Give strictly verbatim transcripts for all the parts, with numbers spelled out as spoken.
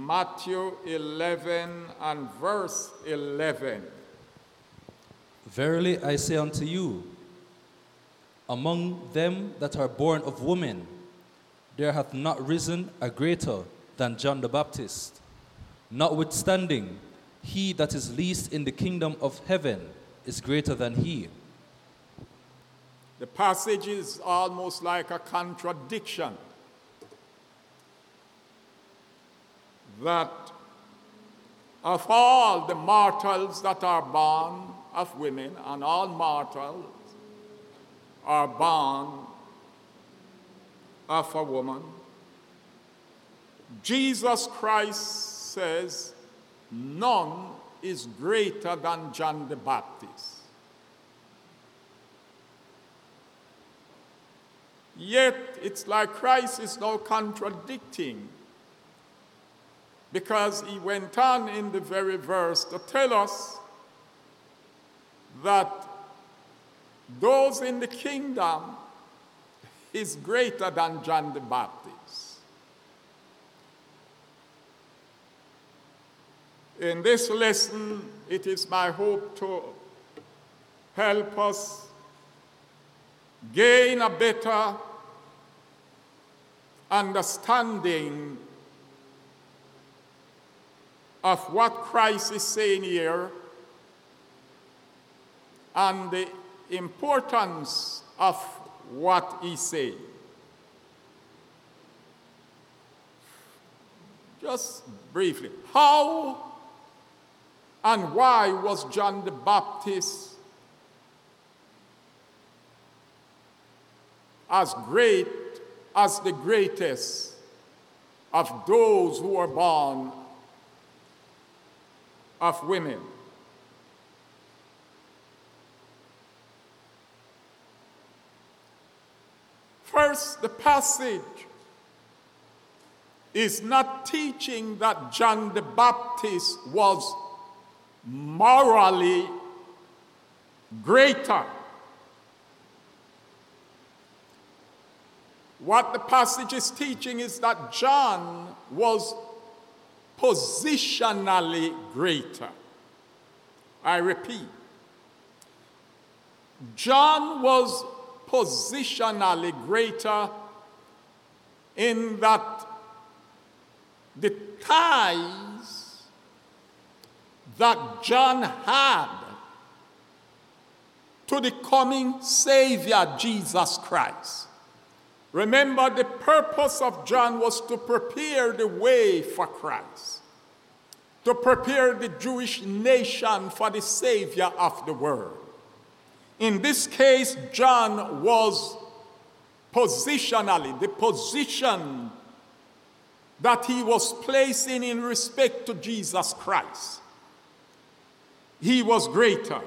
Matthew eleven and verse eleven. Verily I say unto you, among them that are born of women, there hath not risen a greater than John the Baptist. Notwithstanding, he that is least in the kingdom of heaven is greater than he. The passage is almost like a contradiction. That of all the mortals that are born of women, and all mortals are born of a woman, Jesus Christ says none is greater than John the Baptist. Yet it's like Christ is now contradicting, because he went on in the very verse to tell us that those in the kingdom is greater than John the Baptist. In this lesson, it is my hope to help us gain a better understanding of what Christ is saying here and the importance of what he's saying. Just briefly, how and why was John the Baptist as great as the greatest of those who were born of women? First, the passage is not teaching that John the Baptist was morally greater. What the passage is teaching is that John was positionally greater. I repeat, John was positionally greater in that the ties that John had to the coming Savior, Jesus Christ. Remember, the purpose of John was to prepare the way for Christ, to prepare the Jewish nation for the Savior of the world. In this case, John was positionally, the position that he was placing in respect to Jesus Christ. He was greater.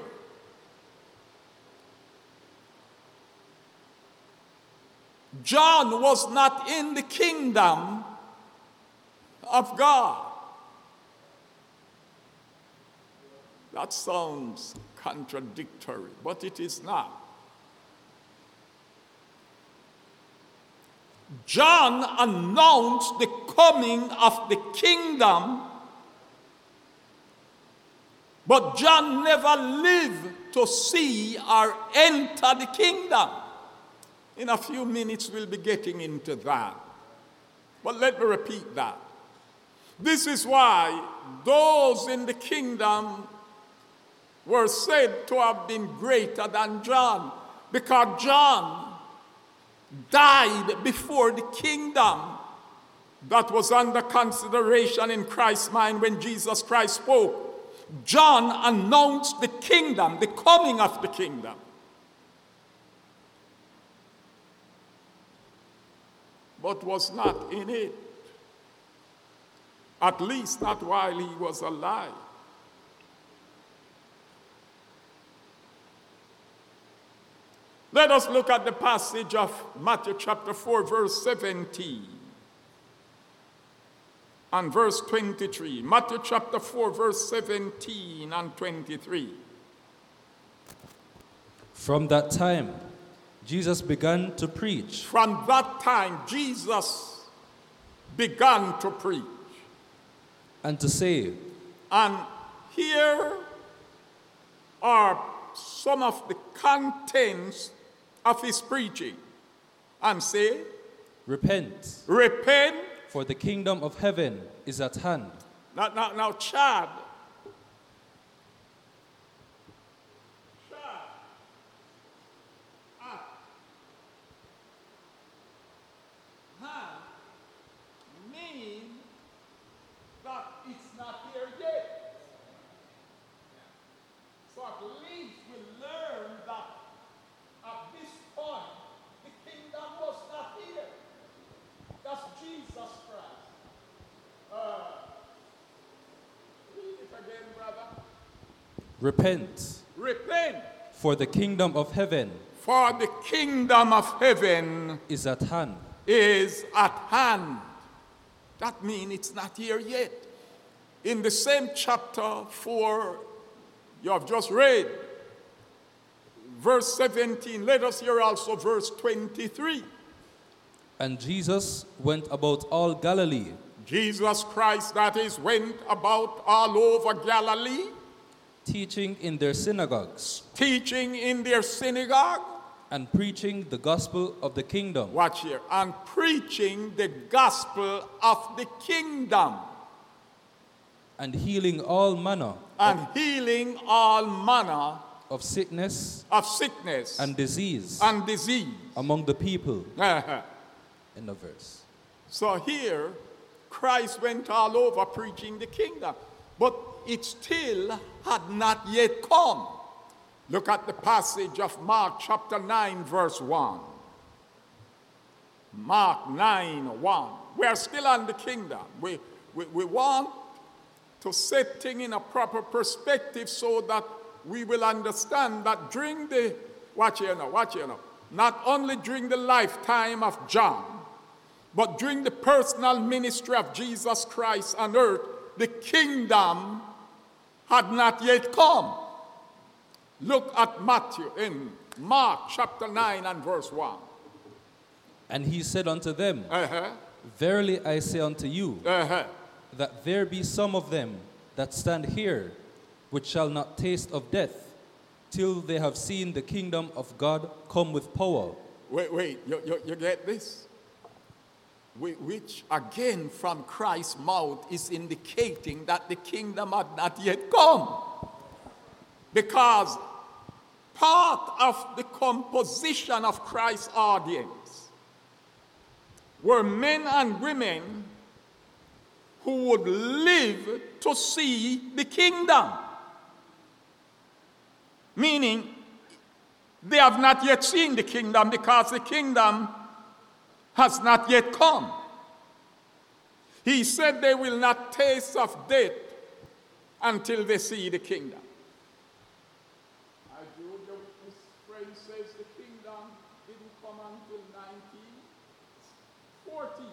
John was not in the kingdom of God. That sounds contradictory, but it is not. John announced the coming of the kingdom, but John never lived to see or enter the kingdom. In a few minutes, we'll be getting into that. But let me repeat that. This is why those in the kingdom were said to have been greater than John, because John died before the kingdom that was under consideration in Christ's mind when Jesus Christ spoke. John announced the kingdom, the coming of the kingdom. But was not in it, at least not while he was alive. Let us look at the passage of Matthew chapter four, verse seventeen and verse twenty-three. Matthew chapter four, verse seventeen and twenty-three. From that time, Jesus began to preach. From that time, Jesus began to preach. and to say, And here are some of the contents of his preaching. And say, Repent, repent. for the kingdom of heaven is at hand. Now, now, now, Chad. Chad. At hand mean that it's not here yet. So at least we learn that at this point the kingdom was not here. That's Jesus Christ. Uh, read it again, brother. Repent, Repent, for the kingdom of heaven for the kingdom of heaven is at hand. is at hand. That means it's not here yet. In the same chapter four you have just read, verse seventeen, let us hear also verse twenty-three. And Jesus went about all Galilee, Jesus Christ, that is, went about all over Galilee, teaching in their synagogues teaching in their synagogue. and preaching the gospel of the kingdom, Watch here. And preaching the gospel of the kingdom. and healing all manner And healing all manner of sickness of sickness and disease and disease. among the people. Uh-huh. In the verse. So here, Christ went all over preaching the kingdom. But it still had not yet come. Look at the passage of Mark chapter nine, verse one. Mark nine, one. We are still on the kingdom. We, we, we want to set things in a proper perspective so that we will understand that during the, watch here now, watch here now, not only during the lifetime of John, but during the personal ministry of Jesus Christ on earth, the kingdom had not yet come. Look at Matthew in Mark chapter nine and verse one. And he said unto them, Uh-huh. Verily I say unto you, Uh-huh. that there be some of them that stand here, which shall not taste of death, till they have seen the kingdom of God come with power. Wait, wait, you, you, you get this? We, which again from Christ's mouth is indicating that the kingdom had not yet come. Because part of the composition of Christ's audience were men and women who would live to see the kingdom. Meaning, they have not yet seen the kingdom because the kingdom has not yet come. He said they will not taste of death until they see the kingdom. I do this phrase says the kingdom didn't come until nineteen forty.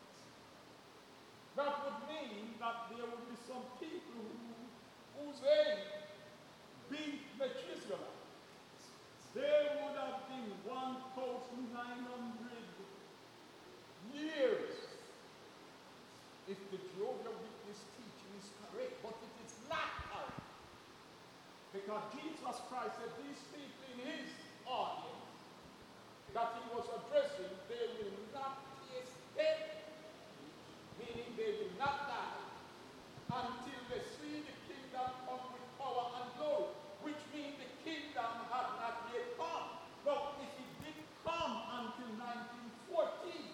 That would mean that there would be some people who, whose age beat Methuselah. There would have been one thousand nine hundred years if the Jehovah's Witness teaching is correct, but it is not correct. Because Jesus Christ said these people in his audience that he was addressing, they will not taste death, meaning they will not die until they see the kingdom come with power and glory, which means the kingdom had not yet come. But if it didn't come until nineteen fourteen,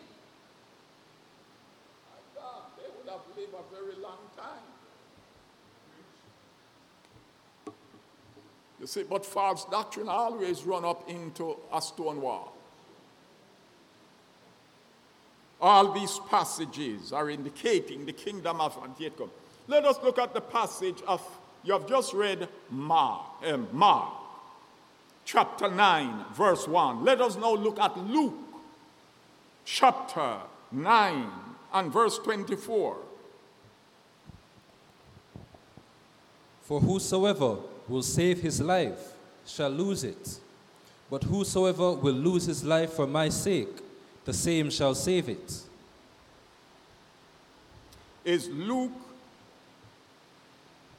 my God, they would have lived a very long time. You see, but false doctrine always run up into a stone wall. All these passages are indicating the kingdom of not yet come. Let us look at the passage of, you have just read Mark, um, Mark chapter nine, verse one. Let us now look at Luke chapter nine and verse twenty-four. For whosoever will save his life shall lose it, but whosoever will lose his life for my sake, the same shall save it. Is Luke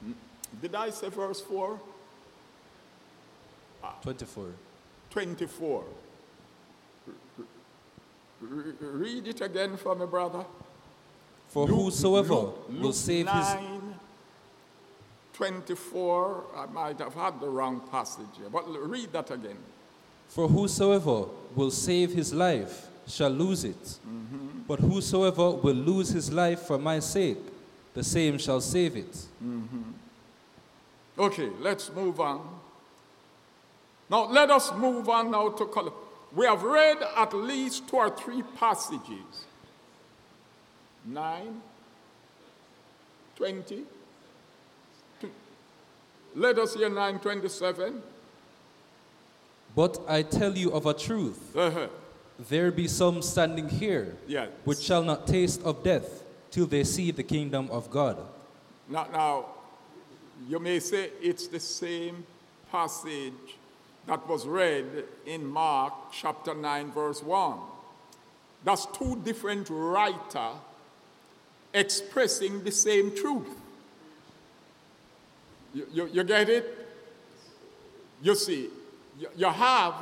Did I say verse four? twenty-four. twenty-four. Re- read it again for me, brother. For Luke- whosoever Luke- will Luke save his... nine, twenty-four. I might have had the wrong passage here, but l- read that again. For whosoever will save his life shall lose it. Mm-hmm. But whosoever will lose his life for my sake, the same shall save it. Okay, let's move on. Now, let us move on now to color. We have read at least two or three passages. Nine, twenty. Two. Let us hear nine twenty-seven. But I tell you of a truth, Uh-huh. there be some standing here, Yes. which shall not taste of death till they see the kingdom of God. Now, now, you may say it's the same passage that was read in Mark chapter nine, verse one. That's two different writers expressing the same truth. You, you, you get it? You see, you, you have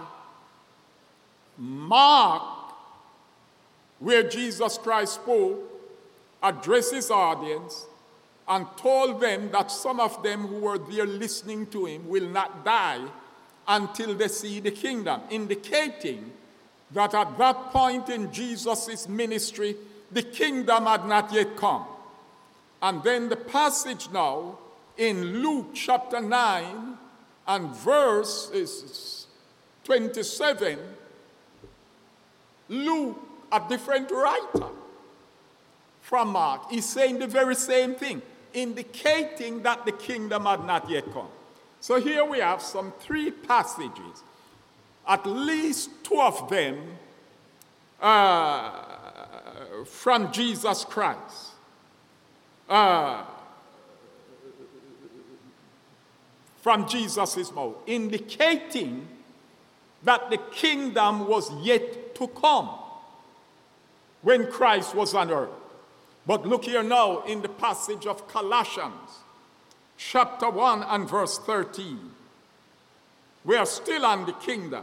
Mark, where Jesus Christ spoke, addressed his audience, and told them that some of them who were there listening to him will not die until they see the kingdom, indicating that at that point in Jesus' ministry, the kingdom had not yet come. And then the passage now in Luke chapter nine and verse twenty-seven, Luke, a different writer from Mark, is saying the very same thing, indicating that the kingdom had not yet come. So here we have some three passages, at least two of them uh, from Jesus Christ. Uh, from Jesus' mouth, indicating that the kingdom was yet to come when Christ was on earth. But look here now in the passage of Colossians, chapter one and verse thirteen. We are still on the kingdom.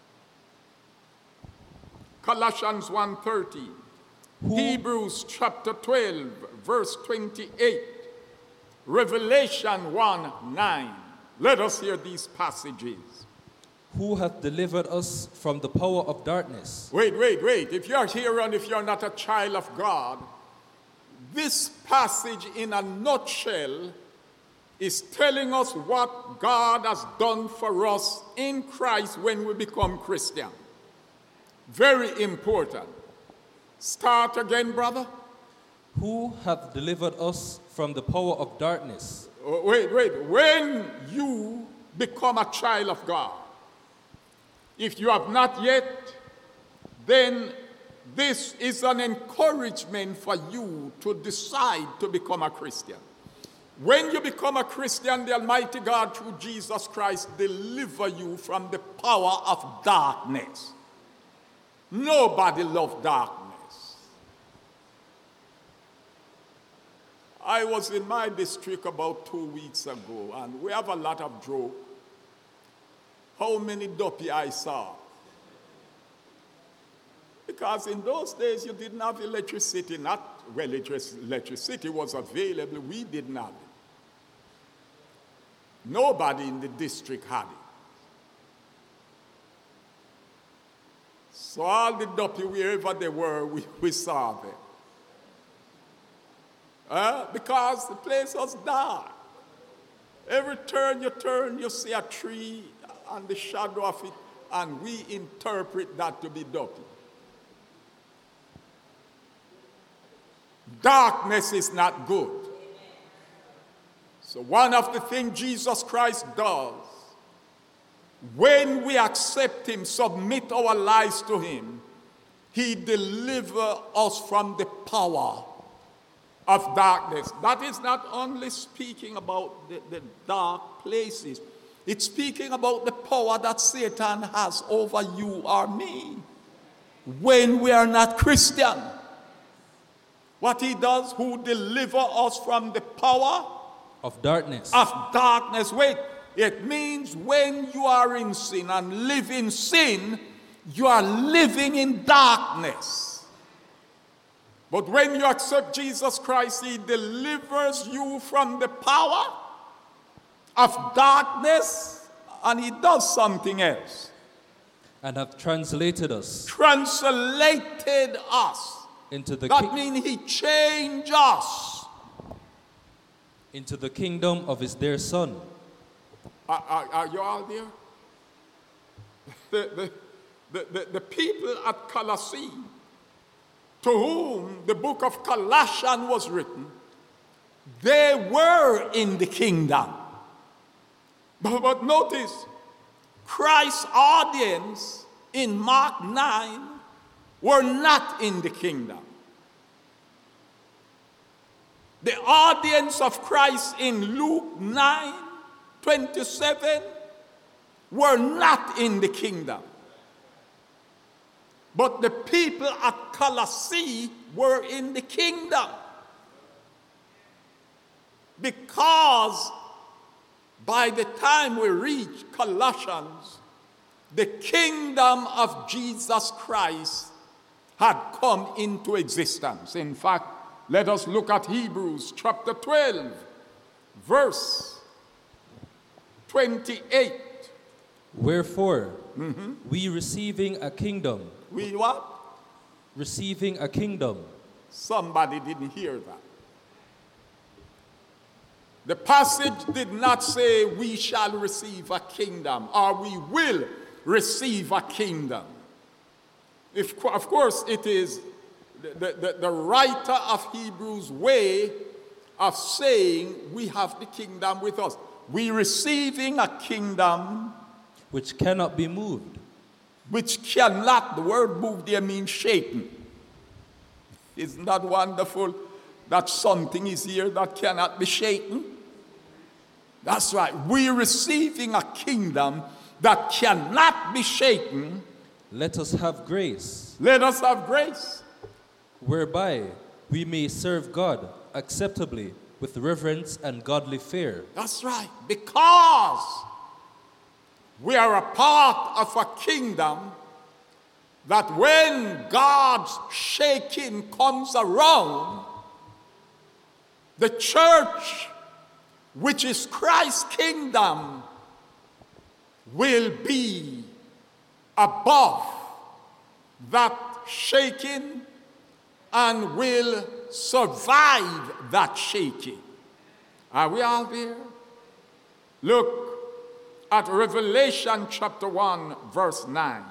Colossians one thirteen. Hebrews chapter twelve, verse twenty-eight. Revelation one nine. Let us hear these passages. Who hath delivered us from the power of darkness? Wait, wait, wait. If you're here and if you're not a child of God, this passage in a nutshell is telling us what God has done for us in Christ when we become Christian. Very important. Start again, brother. Who hath delivered us from the power of darkness? Oh, wait, wait. When you become a child of God, if you have not yet, then this is an encouragement for you to decide to become a Christian. When you become a Christian, the Almighty God, through Jesus Christ, deliver you from the power of darkness. Nobody loves darkness. I was in my district about two weeks ago, and we have a lot of joke. How many duppy I saw? Because in those days you didn't have electricity. Not, well, electricity was available. We didn't have it. Nobody in the district had it. So all the duppy, wherever they were, we, we saw them. Uh, because the place was dark. Every turn you turn, you see a tree and the shadow of it, and we interpret that to be duppy. Darkness is not good. So one of the things Jesus Christ does, when we accept him, submit our lives to him, he delivers us from the power of darkness. That is not only speaking about the, the dark places. It's speaking about the power that Satan has over you or me when we are not Christian. What he does, who deliver us from the power of darkness. Of darkness. Wait, it means when you are in sin and live in sin, you are living in darkness. But when you accept Jesus Christ, he delivers you from the power of darkness, and he does something else. And have translated us. Translated us. Into the that ki- means he changed us. Into the kingdom of his dear Son. Are, are, are you all there? The, the, the, the, the people at Colossae, to whom the book of Colossians was written, they were in the kingdom. But, but notice, Christ's audience in Mark nine were not in the kingdom. The audience of Christ in Luke nine twenty-seven were not in the kingdom. But the people at Colossae were in the kingdom. Because by the time we reach Colossians, the kingdom of Jesus Christ had come into existence. In fact, let us look at Hebrews chapter twelve, verse twenty-eight. Wherefore, Mm-hmm. we receiving a kingdom. We what? Receiving a kingdom. Somebody didn't hear that. The passage did not say we shall receive a kingdom or we will receive a kingdom. If, of course, it is the, the, the writer of Hebrews' way of saying we have the kingdom with us. We receiving a kingdom which cannot be moved. Which cannot, the word move there means shaken. Isn't that wonderful that something is here that cannot be shaken? That's right. We're receiving a kingdom that cannot be shaken. Let us have grace. Let us have grace. Whereby we may serve God acceptably with reverence and godly fear. That's right. Because we are a part of a kingdom that when God's shaking comes around, the church, which is Christ's kingdom, will be above that shaking and will survive that shaking. Are we all there? Look at Revelation chapter one, verse nine.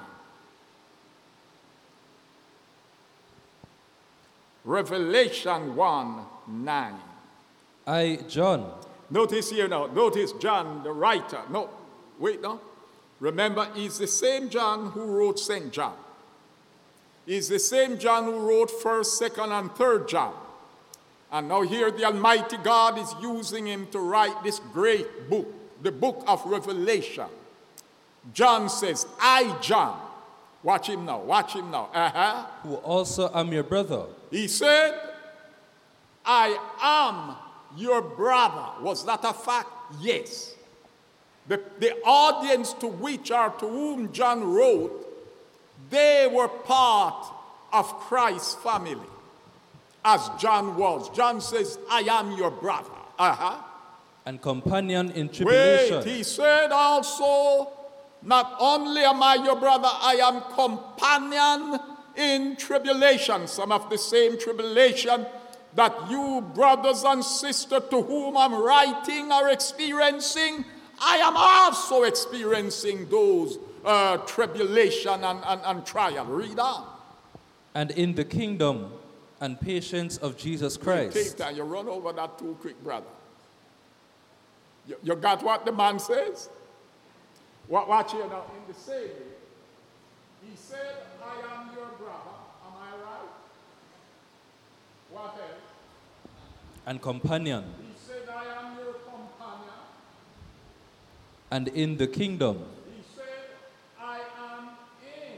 Revelation one, nine. I, John. Notice here now, notice John, the writer. No, wait now. Remember, he's the same John who wrote Saint John. He's the same John who wrote first, second, and third John. And now here the Almighty God is using him to write this great book, the book of Revelation. John says, I, John. Watch him now, watch him now. Uh-huh. Who also am your brother. He said, I am your brother. Was that a fact? Yes. The, the audience to which or to whom John wrote, they were part of Christ's family, as John was. John says, I am your brother. Uh-huh. And companion in tribulation. Wait, he said also, not only am I your brother, I am companion in tribulation. Some of the same tribulation that you brothers and sisters to whom I'm writing are experiencing. I am also experiencing those uh, tribulation and, and, and trial. Read on. And in the kingdom and patience of Jesus Christ. Take time. You run over that too quick, brother. You, you got what the man says? What, watch here now. In the same way, he said, I am your brother. Am I right? What else? And companion. He said, I am your companion. And in the kingdom. He said, I am in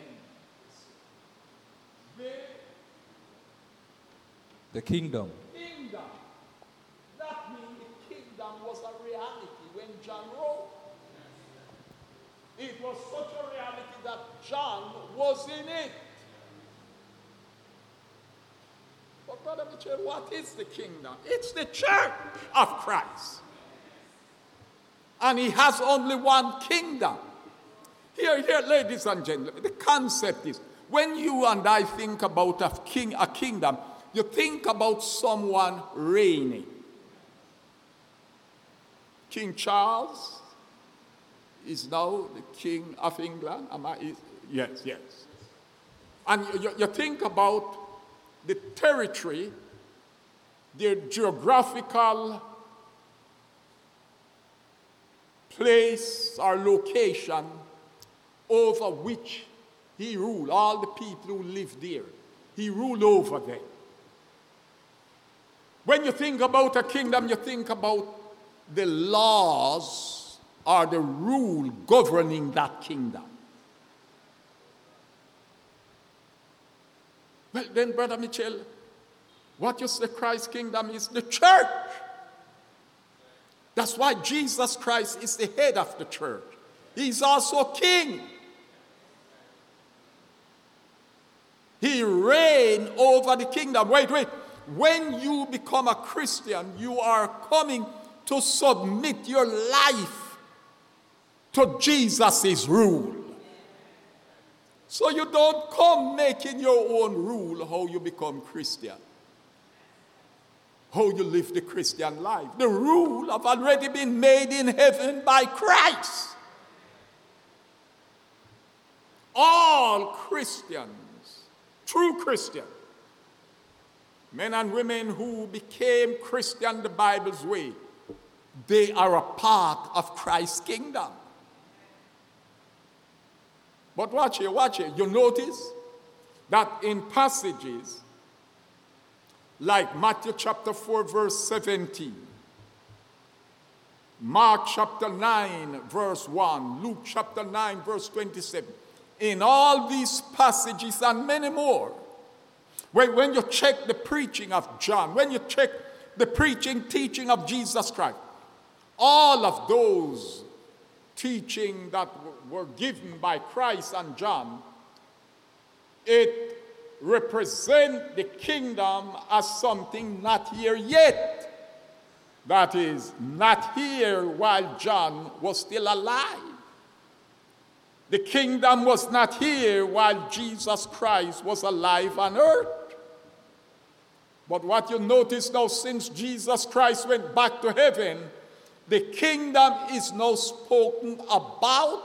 the The kingdom. kingdom. That means the kingdom was John wrote. It was such a reality that John was in it. But Brother Mitchell, what is the kingdom? It's the church of Christ. And he has only one kingdom. Here, here, ladies and gentlemen, the concept is, when you and I think about a king, a kingdom, you think about someone reigning. King Charles is now the King of England. Am I? Is, yes, yes. And you, you think about the territory, the geographical place or location over which he ruled, all the people who lived there. He ruled over them. When you think about a kingdom, you think about the laws or the rule governing that kingdom. Well, then, Brother Mitchell, what you say Christ's kingdom is the church. That's why Jesus Christ is the head of the church. He's also king. He reigned over the kingdom. Wait, wait. When you become a Christian, you are coming to submit your life to Jesus' rule. So you don't come making your own rule how you become Christian, how you live the Christian life. The rule have already been made in heaven by Christ. All Christians, true Christians, men and women who became Christian the Bible's way, they are a part of Christ's kingdom. But watch here, watch here. You notice that in passages like Matthew chapter four, verse seventeen, Mark chapter nine, verse one, Luke chapter nine, verse twenty-seven, in all these passages and many more, when, when you check the preaching of John, when you check the preaching, teaching of Jesus Christ, all of those teaching that were given by Christ and John, it represents the kingdom as something not here yet. That is, not here while John was still alive. The kingdom was not here while Jesus Christ was alive on earth. But what you notice now, since Jesus Christ went back to heaven, the kingdom is now spoken about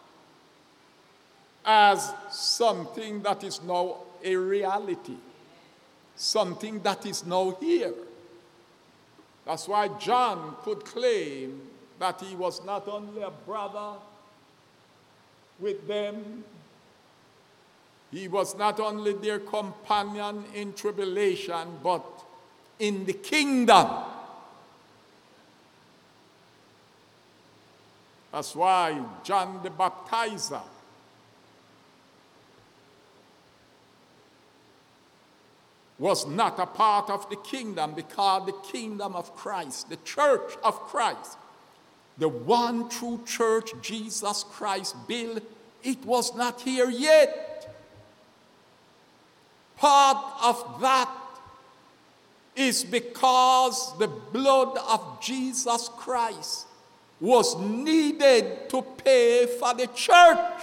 as something that is now a reality, something that is now here. That's why John could claim that he was not only a brother with them, he was not only their companion in tribulation, but in the kingdom. That's why John the Baptizer was not a part of the kingdom, because the kingdom of Christ, the church of Christ, the one true church Jesus Christ built, it was not here yet. Part of that is because the blood of Jesus Christ was needed to pay for the church.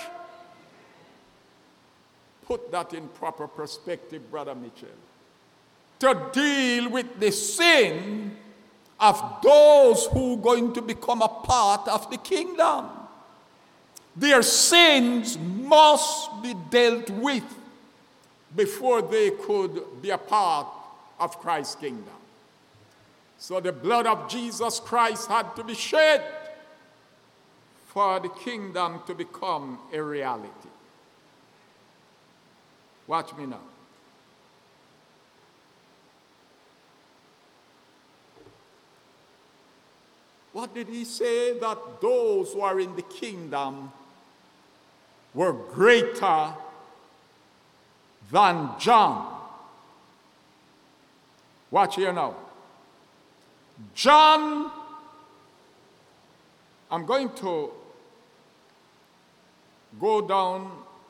Put that in proper perspective, Brother Mitchell. To deal with the sin of those who are going to become a part of the kingdom. Their sins must be dealt with before they could be a part of Christ's kingdom. So the blood of Jesus Christ had to be shed for the kingdom to become a reality. Watch me now. What did he say? That those who are in the kingdom were greater than John. Watch here now. John I'm going to go down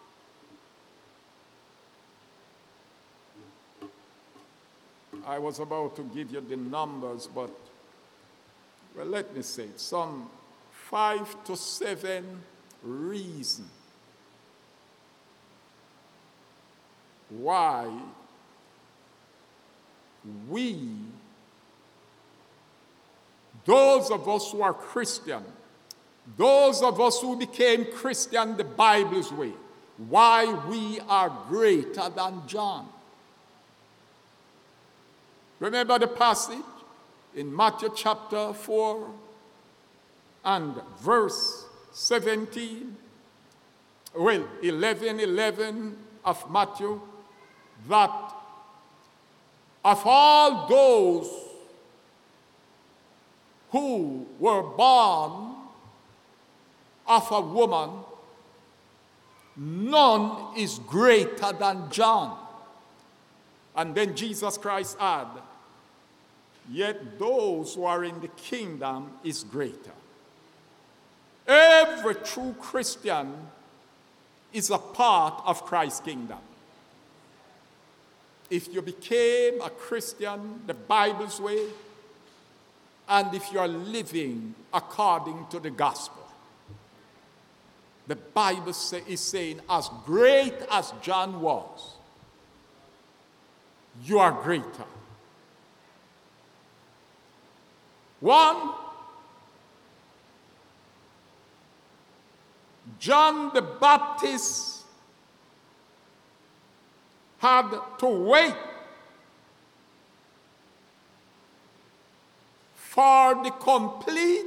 I was about to give you the numbers, but, well, let me say it. Some five to seven reasons why we, those of us who are Christian, those of us who became Christian the Bible's way, why we are greater than John. Remember the passage in Matthew chapter four and verse seventeen? Well, eleven, eleven of Matthew, that of all those who were born of a woman, none is greater than John. And then Jesus Christ add, yet those who are in the kingdom is greater. Every true Christian is a part of Christ's kingdom. If you became a Christian the Bible's way, and if you are living according to the gospel, the Bible say, is saying, as great as John was, you are greater. One, John the Baptist had to wait for the complete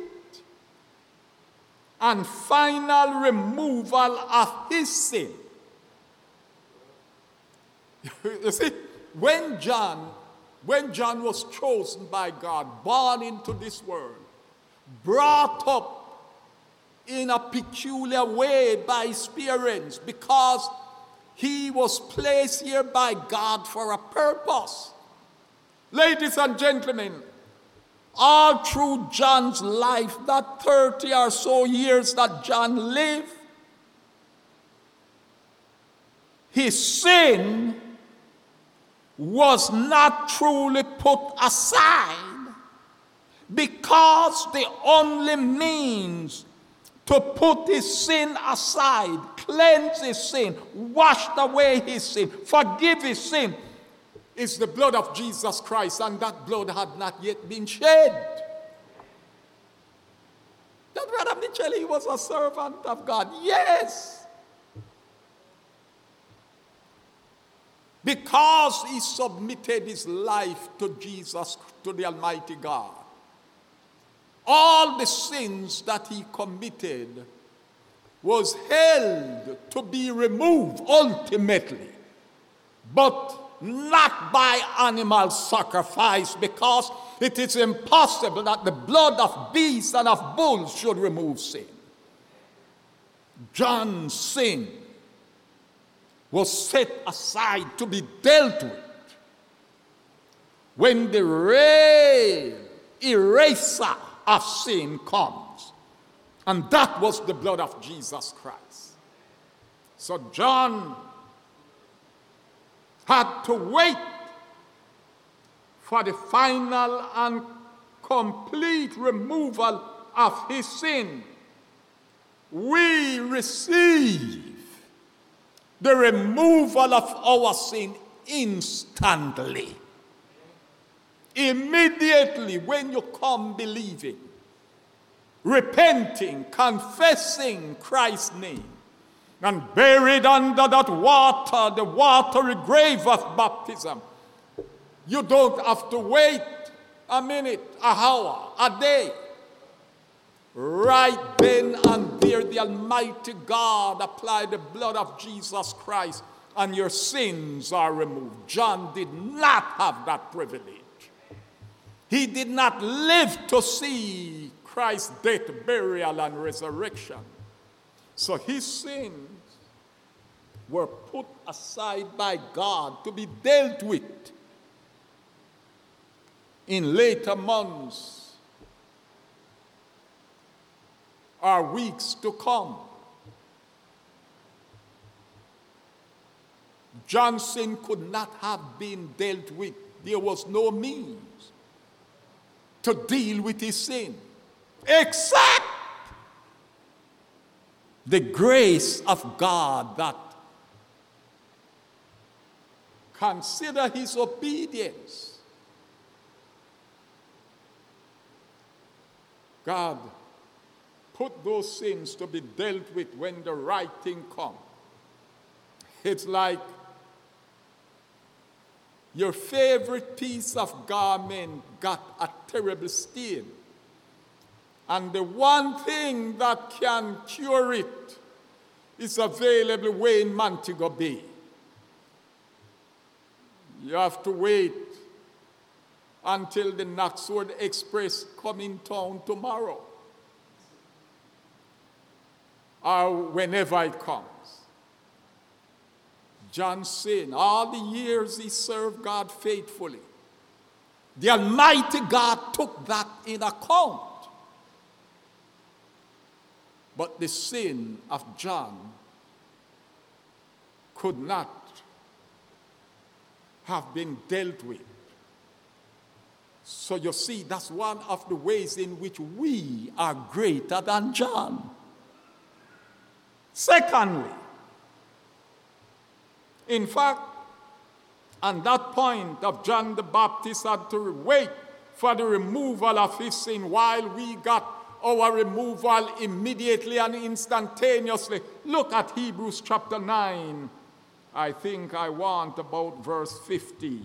and final removal of his sin. You see, when John, when John was chosen by God, born into this world, brought up in a peculiar way by his parents, because he was placed here by God for a purpose. Ladies and gentlemen, all through John's life, that thirty or so years that John lived, his sin was not truly put aside, because the only means to put his sin aside, cleanse his sin, wash away his sin, forgive his sin, is the blood of Jesus Christ, and that blood had not yet been shed. That Brother Mitchell, he was a servant of God. Yes. Because he submitted his life to Jesus, to the Almighty God. All the sins that he committed was held to be removed ultimately, but not by animal sacrifice, because it is impossible that the blood of beasts and of bulls should remove sin. John's sin was set aside to be dealt with when the real eraser of sin comes. And that was the blood of Jesus Christ. So John had to wait for the final and complete removal of his sin. We receive the removal of our sin instantly. Immediately when you come believing, repenting, confessing Christ's name, and buried under that water, the watery grave of baptism, you don't have to wait a minute, a hour, a day. Right then and there, the Almighty God applied the blood of Jesus Christ, and your sins are removed. John did not have that privilege. He did not live to see Christ's death, burial, and resurrection. So his sins were put aside by God to be dealt with in later months. or weeks to come. John's sin could not have been dealt with. There was no means to deal with his sin except the grace of God that consider his obedience. God put those sins to be dealt with when the right thing comes. It's like your favorite piece of garment got a terrible stain. And the one thing that can cure it is available way in Montego Bay. You have to wait until the Knoxwood Express come in town tomorrow, or whenever it comes. John's sin, all the years he served God faithfully, the Almighty God took that in account. But the sin of John could not have been dealt with. So you see, that's one of the ways in which we are greater than John. Secondly, in fact, on that point of John the Baptist had to wait for the removal of his sin while we got our removal immediately and instantaneously. Look at Hebrews chapter nine. I think I want about verse fifty.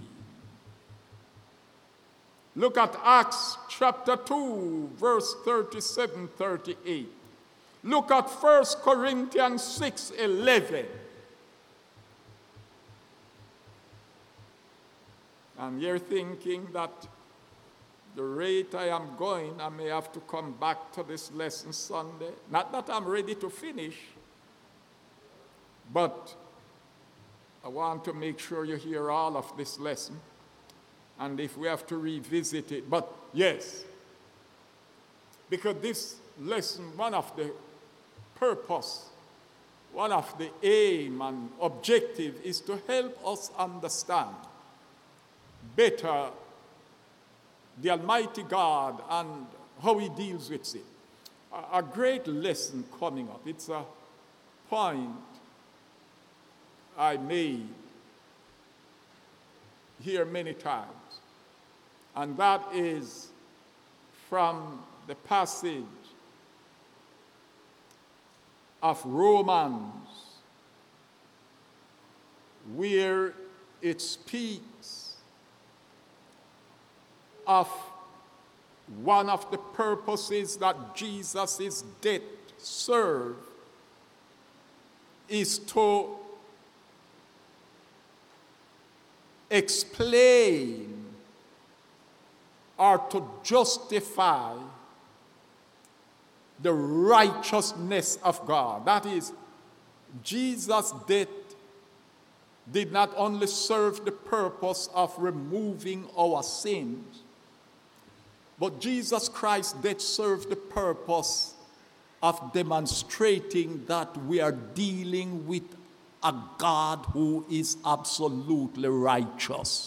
Look at Acts chapter two, verse thirty-seven, thirty-eight. Look at First Corinthians six, eleven. And you're thinking that the rate I am going, I may have to come back to this lesson Sunday. Not that I'm ready to finish, but I want to make sure you hear all of this lesson. And if we have to revisit it, but yes, because this lesson, one of the purpose, one of the aim and objective is to help us understand better the Almighty God and how he deals with it. A, a great lesson coming up. It's a point I made here many times, and that is from the passage of Romans, where it speaks of one of the purposes that Jesus' death served is to explain or to justify the righteousness of God. That is, Jesus' death did not only serve the purpose of removing our sins, but Jesus Christ's death served the purpose of demonstrating that we are dealing with a God who is absolutely righteous.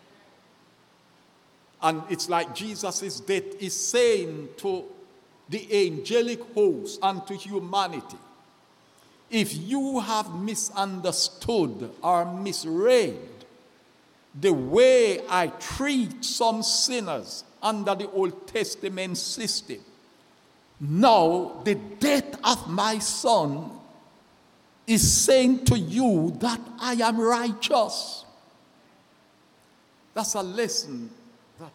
And it's like Jesus' death is saying to the angelic host and to humanity, if you have misunderstood or misread the way I treat some sinners under the Old Testament system, now the death of my son is saying to you that I am righteous. That's a lesson that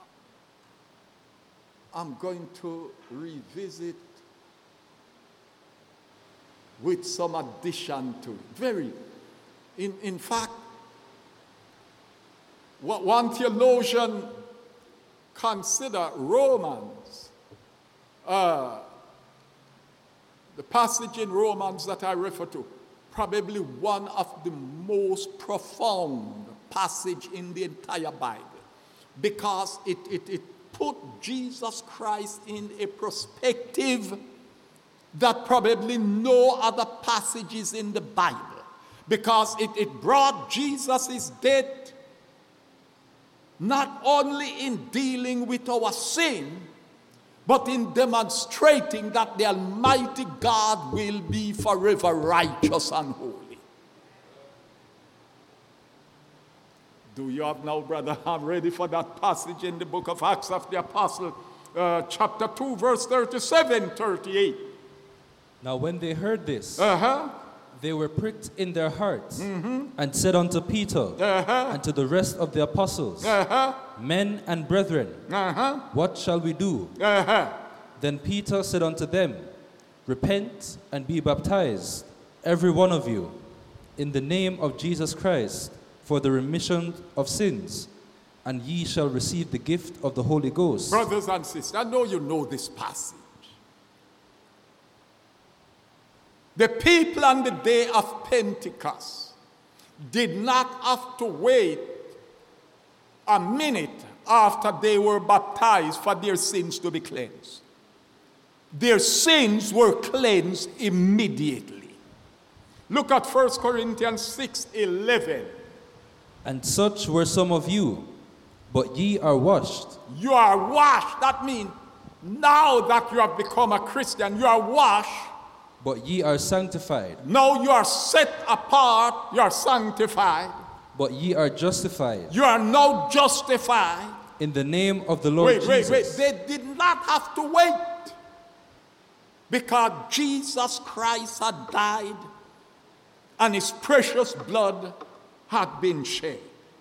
I'm going to revisit with some addition to it. Very, in, in fact, what one theologian consider Romans, uh, the passage in Romans that I refer to, probably one of the most profound passage in the entire Bible, because it, it, it put Jesus Christ in a perspective that probably no other passages in the Bible, because it, it brought Jesus' death not only in dealing with our sin, but in demonstrating that the Almighty God will be forever righteous and holy. Do you have now, brother? I'm ready for that passage in the book of Acts of the Apostle, uh, chapter two, verse thirty-seven, thirty-eight. Now when they heard this, Uh-huh. they were pricked in their hearts, Mm-hmm. and said unto Peter Uh-huh. and to the rest of the apostles, Uh-huh. Men and brethren, Uh-huh. what shall we do? Uh-huh. Then Peter said unto them, Repent and be baptized, every one of you, in the name of Jesus Christ, for the remission of sins, and ye shall receive the gift of the Holy Ghost. Brothers and sisters, I know you know this passage. The people on the day of Pentecost did not have to wait a minute after they were baptized for their sins to be cleansed. Their sins were cleansed immediately. Look at First Corinthians six eleven. And such were some of you, but ye are washed, You are washed. That means now that you have become a Christian, you are washed. but ye are sanctified, Now you are set apart, you are sanctified, but ye are justified, you are now justified. in the name of the Lord Wait, Jesus. wait, wait. They did not have to wait, because Jesus Christ had died and his precious blood had been shed.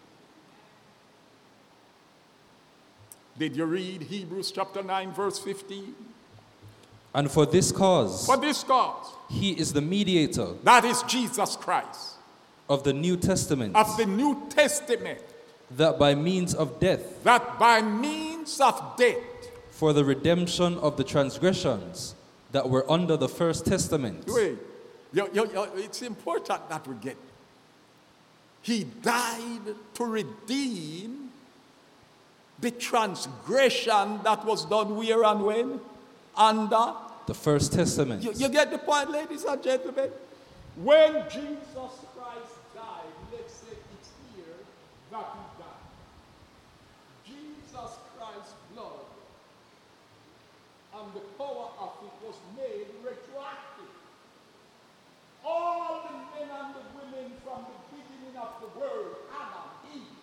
Did you read Hebrews chapter nine, verse fifteen? And for this cause, For this cause, he is the mediator that is Jesus Christ, of the New Testament, of the New Testament, that by means of death, that by means of death, for the redemption of the transgressions that were under the first testament. wait, you- you- you- it's important that we get. He died to redeem the transgression that was done where and when? Under. The first testament. You, you get the point, ladies and gentlemen? When Jesus Christ died, let's say it's here that he died. Jesus Christ's blood and the power of it was made retroactive. All the men and the women from the beginning of the world, Adam, Eve,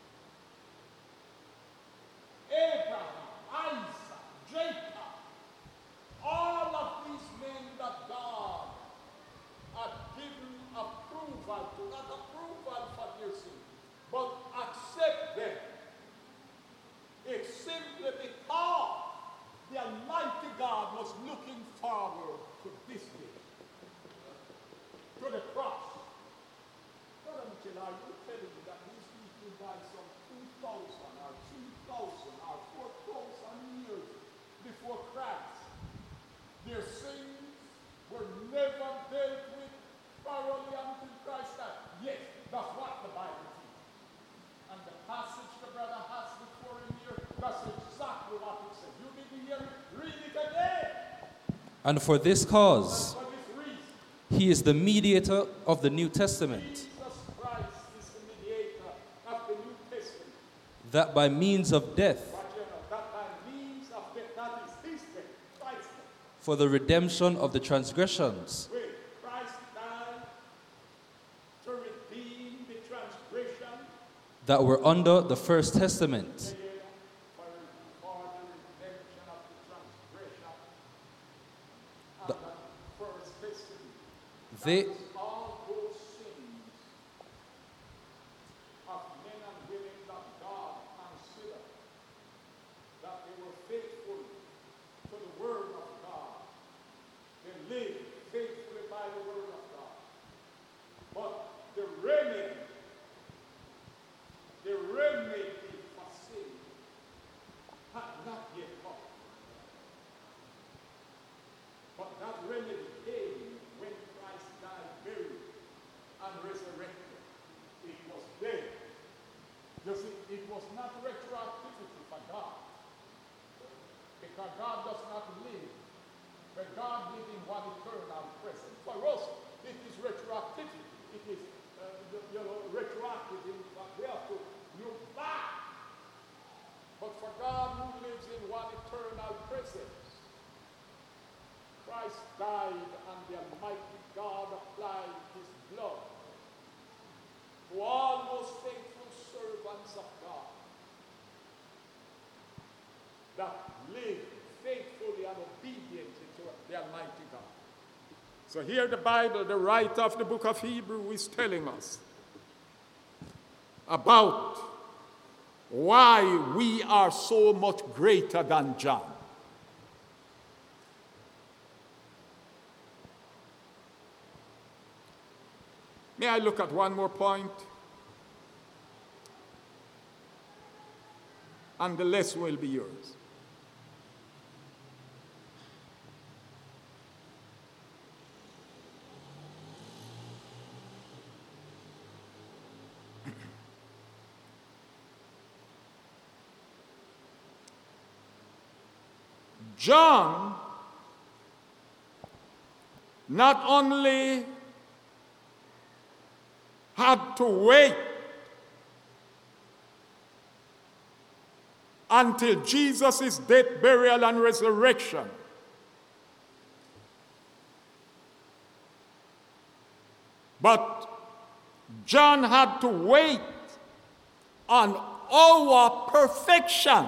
Abraham, Isaac, Jacob, all of these men that God had given approval to, not approval for their sin, but accept them. It's simply because the Almighty God was looking forward to this day, to the cross. Brother Mitchell, are you telling me that these people died some two thousand or three thousand or four thousand years before Christ? Their sins were never dealt with thoroughly until Christ died. Yes, that's what the Bible teaches. And the passage the brother has before him here, that's exactly what it says. You didn't hear it? Read it again. And for this cause, For this reason, he is the mediator of the New Testament, Jesus Christ is the mediator of the New Testament. that by means of death, But you know, that by means of death, that is his death, Christ's death. for the redemption of the transgressions Wait, Christ died to redeem the transgression that were under the first testament, for, for the redemption of the transgression of The- the first testament. they, That is all those sins of men and women that God considered that they were faithful to the word of God. They lived faithfully by the word of God. But the remedy, the remedy for sin had not yet come. But that remedy came when Christ died, buried, and resurrected. It was there. You see, it was not retroactivity for God. Because God does not live But God lives in one eternal present. For us, it is retroactivity. It is, uh, you know, retroactive. We have to look back. But for God who lives in one eternal presence, Christ died and the Almighty God applied his blood to all those faithful servants of God that live faithfully and obediently to the Almighty God. So here the Bible, the writer of the book of Hebrews, is telling us about why we are so much greater than John. May I look at one more point? And the lesson will be yours. John not only had to wait until Jesus' death, burial, and resurrection, but John had to wait on our perfection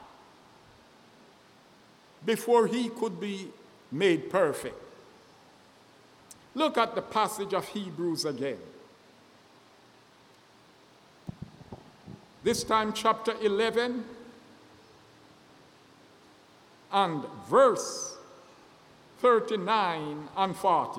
before he could be made perfect. Look at the passage of Hebrews again. This time, chapter eleven and verse thirty-nine and forty.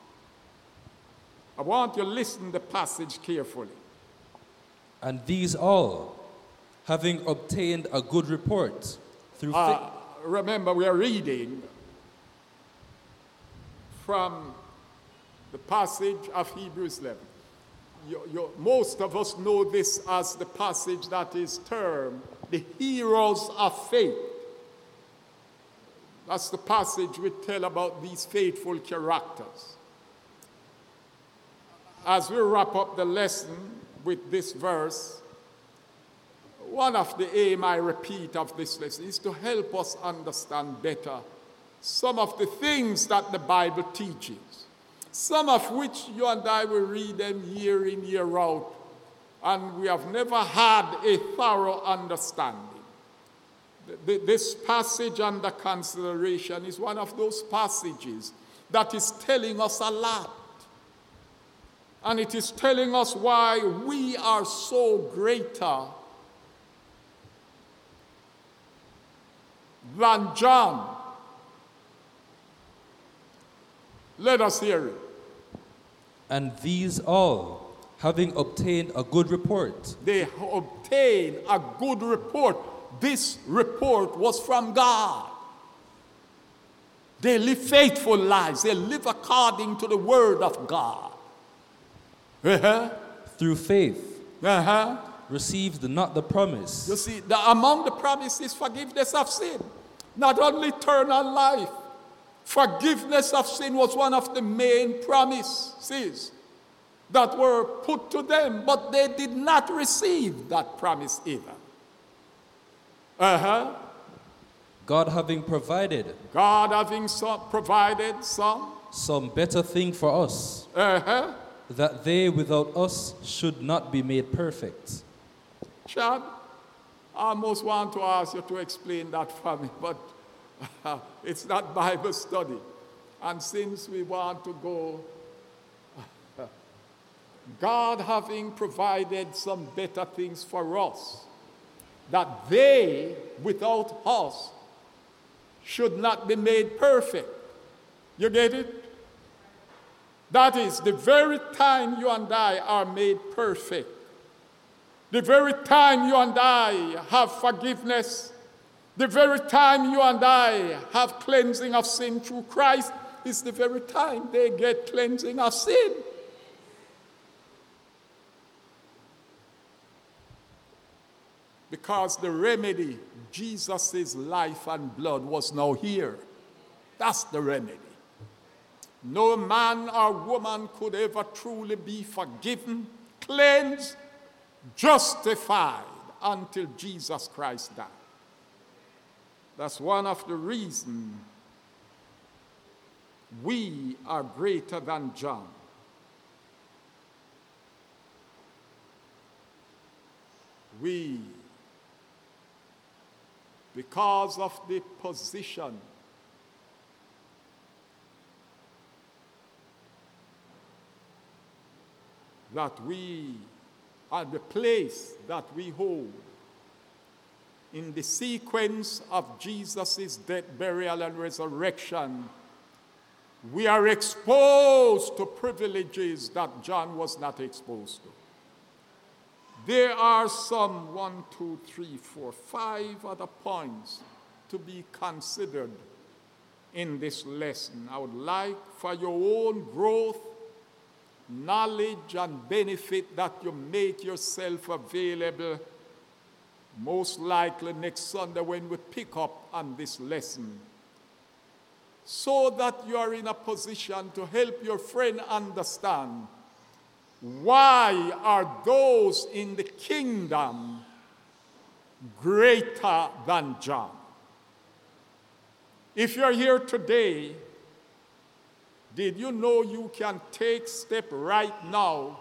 I want you to listen to the passage carefully. And these all, having obtained a good report through Uh, faith. remember, we are reading from the passage of Hebrews eleven. You, you, most of us know this as the passage that is termed the heroes of faith. That's the passage we tell about these faithful characters. As we wrap up the lesson with this verse, one of the aim I repeat of this lesson is to help us understand better some of the things that the Bible teaches, some of which you and I will read them year in, year out, and we have never had a thorough understanding. This passage under consideration is one of those passages that is telling us a lot. And it is telling us why we are so greater than John. Let us hear it. And these all, having obtained a good report. They obtained a good report. This report was from God. They live faithful lives. They live according to the word of God. Uh-huh. Through faith, Uh-huh. received not the promise. You see, the, among the promises, forgiveness of sin. Not only eternal life. Forgiveness of sin was one of the main promises that were put to them, but they did not receive that promise either. Uh-huh. God having provided God having some, provided some. some better thing for us, Uh-huh. that they without us should not be made perfect. Chad, I almost want to ask you to explain that for me, but uh, it's not Bible study. And since we want to go, uh, God having provided some better things for us, that they without us should not be made perfect. You get it? That is, the very time you and I are made perfect, the very time you and I have forgiveness, the very time you and I have cleansing of sin through Christ, is the very time they get cleansing of sin. Because the remedy, Jesus' life and blood, was now here. That's the remedy. No man or woman could ever truly be forgiven, cleansed, justified until Jesus Christ died. That's one of the reasons we are greater than John. We, because of the position that we, at the place that we hold in the sequence of Jesus' death, burial, and resurrection, we are exposed to privileges that John was not exposed to. There are some one, two, three, four, five other points to be considered in this lesson. I would like for your own growth, knowledge, and benefit that you make yourself available, most likely next Sunday when we pick up on this lesson, so that you are in a position to help your friend understand why are those in the kingdom greater than John. If you're here today, did you know you can take step right now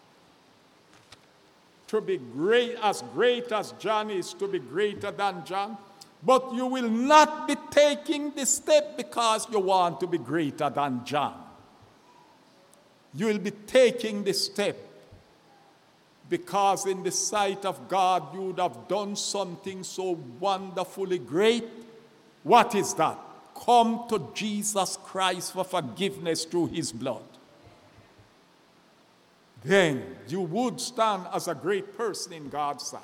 to be great, as great as John is, to be greater than John? But you will not be taking this step because you want to be greater than John. You will be taking this step because in the sight of God you would have done something so wonderfully great. What is that? Come to Jesus Christ for forgiveness through his blood. Then you would stand as a great person in God's sight.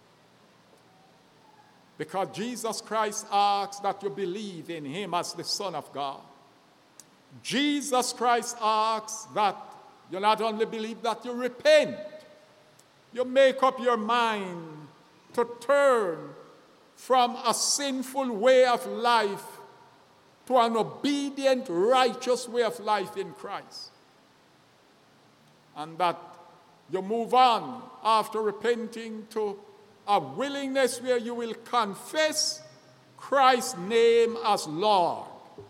Because Jesus Christ asks that you believe in him as the Son of God. Jesus Christ asks that you not only believe, that you repent. You make up your mind to turn from a sinful way of life to an obedient, righteous way of life in Christ. And that you move on after repenting to a willingness where you will confess Christ's name as Lord.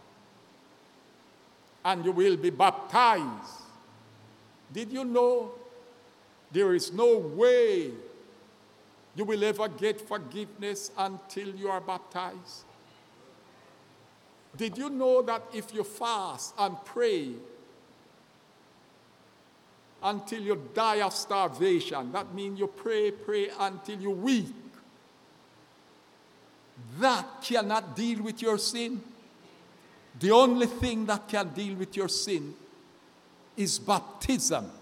And you will be baptized. Did you know there is no way you will ever get forgiveness until you are baptized? Did you know that if you fast and pray until you die of starvation, that means you pray, pray until you're weak, that cannot deal with your sin? The only thing that can deal with your sin is baptism.